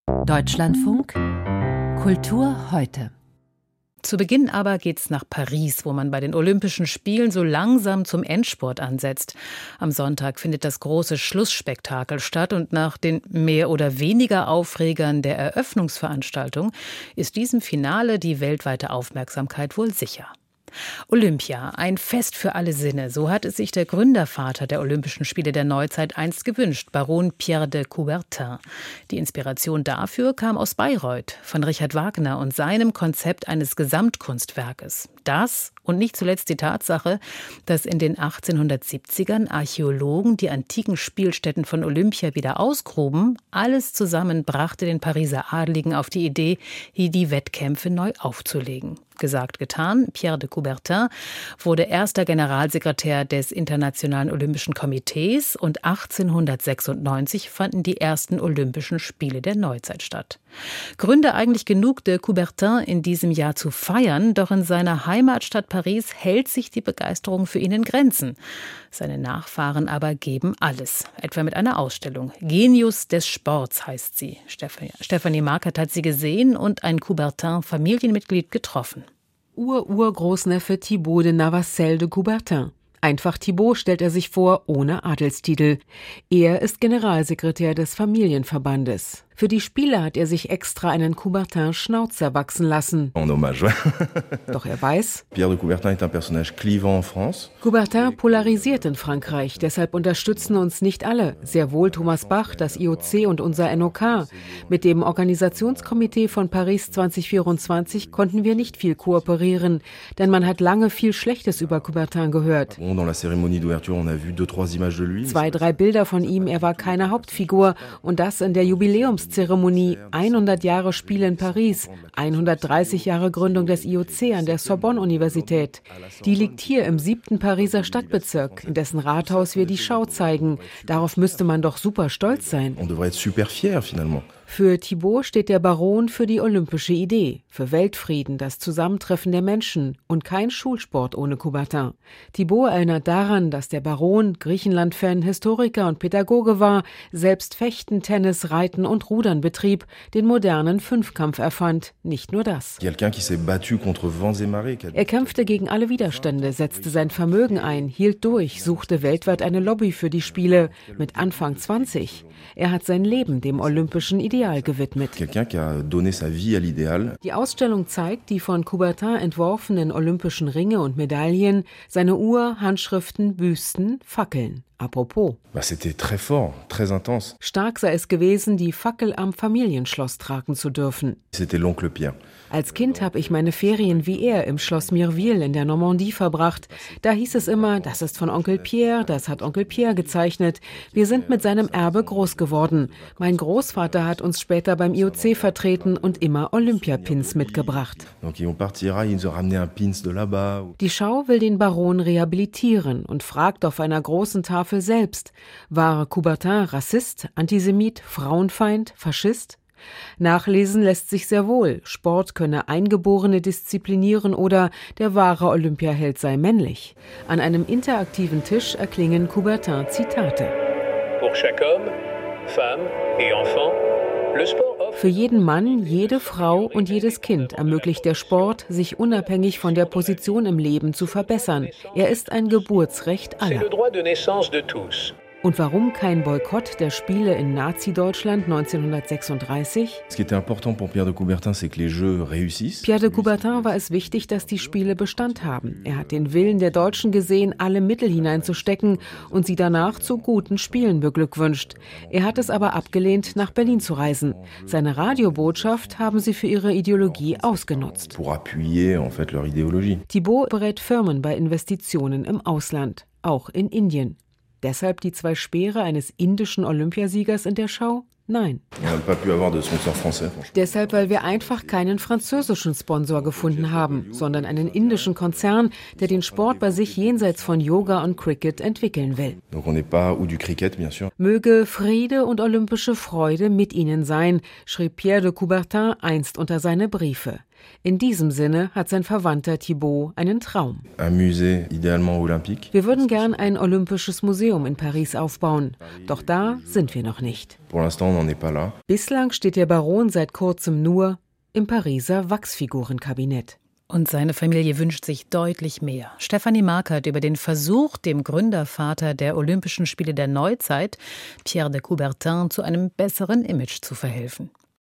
Deutschlandfunk Kultur heute. Zu Beginn aber geht's nach Paris, wo man bei den Olympischen Spielen so langsam zum Endspurt ansetzt. Am Sonntag findet das große Schlussspektakel statt und nach den mehr oder weniger Aufregern der Eröffnungsveranstaltung ist diesem Finale die weltweite Aufmerksamkeit wohl sicher. Olympia, ein Fest für alle Sinne, so hat es sich der Gründervater der Olympischen Spiele der Neuzeit einst gewünscht, Baron Pierre de Coubertin. Die Inspiration dafür kam aus Bayreuth, von Richard Wagner und seinem Konzept eines Gesamtkunstwerkes. Das und nicht zuletzt die Tatsache, dass in den 1870ern Archäologen die antiken Spielstätten von Olympia wieder ausgruben, alles zusammen brachte den Pariser Adligen auf die Idee, hier die Wettkämpfe neu aufzulegen. Gesagt, getan. Pierre de Coubertin wurde erster Generalsekretär des Internationalen Olympischen Komitees und 1896 fanden die ersten Olympischen Spiele der Neuzeit statt. Gründe eigentlich genug, de Coubertin in diesem Jahr zu feiern, doch in seiner Heimatstadt Paris hält sich die Begeisterung für ihn in Grenzen. Seine Nachfahren aber geben alles, etwa mit einer Ausstellung. Genius des Sports heißt sie. Stefanie Markert hat sie gesehen und ein Coubertin-Familienmitglied getroffen. Urgroßneffe Thibaut de Navassel de Coubertin. Einfach Thibaut stellt er sich vor, ohne Adelstitel. Er ist Generalsekretär des Familienverbandes. Für die Spiele hat er sich extra einen Coubertin-Schnauzer wachsen lassen. En hommage. Doch er weiß, Pierre de Coubertin est un personnage clivant en France. Coubertin polarisiert in Frankreich, deshalb unterstützen uns nicht alle. Sehr wohl Thomas Bach, das IOC und unser NOK. Mit dem Organisationskomitee von Paris 2024 konnten wir nicht viel kooperieren, denn man hat lange viel Schlechtes über Coubertin gehört. Dans la cérémonie d'ouverture, on a vu 2-3 images de lui. 2-3 Bilder von ihm, er war keine Hauptfigur und das in der Jubiläumszeremonie. 100 Jahre Spiele in Paris, 130 Jahre Gründung des IOC an der Sorbonne-Universität. Die liegt hier im 7. Pariser Stadtbezirk, in dessen Rathaus wir die Schau zeigen. Darauf müsste man doch super stolz sein. On devrait être super fier finalement. Für Thibaut steht der Baron für die olympische Idee, für Weltfrieden, das Zusammentreffen der Menschen und kein Schulsport ohne Coubertin. Thibaut erinnert daran, dass der Baron Griechenland-Fan, Historiker und Pädagoge war, selbst Fechten, Tennis, Reiten und Rudern betrieb, den modernen Fünfkampf erfand. Nicht nur das. Er kämpfte gegen alle Widerstände, setzte sein Vermögen ein, hielt durch, suchte weltweit eine Lobby für die Spiele. Mit Anfang 20. Er hat sein Leben dem olympischen Ideal gewidmet. Die Ausstellung zeigt die von Coubertin entworfenen olympischen Ringe und Medaillen, seine Uhr, Handschriften, Büsten, Fackeln. Apropos. C'était très fort, très intense. Stark sei es gewesen, die Fackel am Familienschloss tragen zu dürfen. C'était l'oncle Pierre. Als Kind habe ich meine Ferien wie er im Schloss Mireville in der Normandie verbracht. Da hieß es immer, das ist von Onkel Pierre, das hat Onkel Pierre gezeichnet. Wir sind mit seinem Erbe groß geworden. Mein Großvater hat uns später beim IOC vertreten und immer Olympiapins mitgebracht. Die Schau will den Baron rehabilitieren und fragt auf einer großen Tafel selbst: War Coubertin Rassist, Antisemit, Frauenfeind, Faschist? Nachlesen lässt sich sehr wohl. Sport könne Eingeborene disziplinieren oder der wahre Olympiaheld sei männlich. An einem interaktiven Tisch erklingen Coubertin-Zitate. Pour chaque homme, femme et enfant, le sport offre. Für jeden Mann, jede Frau und jedes Kind ermöglicht der Sport, sich unabhängig von der Position im Leben zu verbessern. Er ist ein Geburtsrecht aller. C'est le droit de naissance de tous. Und warum kein Boykott der Spiele in Nazi-Deutschland 1936? Pierre de Coubertin war es wichtig, dass die Spiele Bestand haben. Er hat den Willen der Deutschen gesehen, alle Mittel hineinzustecken und sie danach zu guten Spielen beglückwünscht. Er hat es aber abgelehnt, nach Berlin zu reisen. Seine Radiobotschaft haben sie für ihre Ideologie ausgenutzt. Thibaut berät Firmen bei Investitionen im Ausland, auch in Indien. Deshalb die 2 Speere eines indischen Olympiasiegers in der Schau? Nein. Deshalb, weil wir einfach keinen französischen Sponsor gefunden haben, sondern einen indischen Konzern, der den Sport bei sich jenseits von Yoga und Cricket entwickeln will. Möge Friede und olympische Freude mit ihnen sein, schrieb Pierre de Coubertin einst unter seine Briefe. In diesem Sinne hat sein Verwandter Thibaut einen Traum. Un musée idéalement olympique. Wir würden gern ein olympisches Museum in Paris aufbauen, doch da sind wir noch nicht. Pour l'instant, on n'en est pas là. Bislang steht der Baron seit kurzem nur im Pariser Wachsfigurenkabinett. Und seine Familie wünscht sich deutlich mehr. Stefanie Markert über den Versuch, dem Gründervater der Olympischen Spiele der Neuzeit, Pierre de Coubertin, zu einem besseren Image zu verhelfen.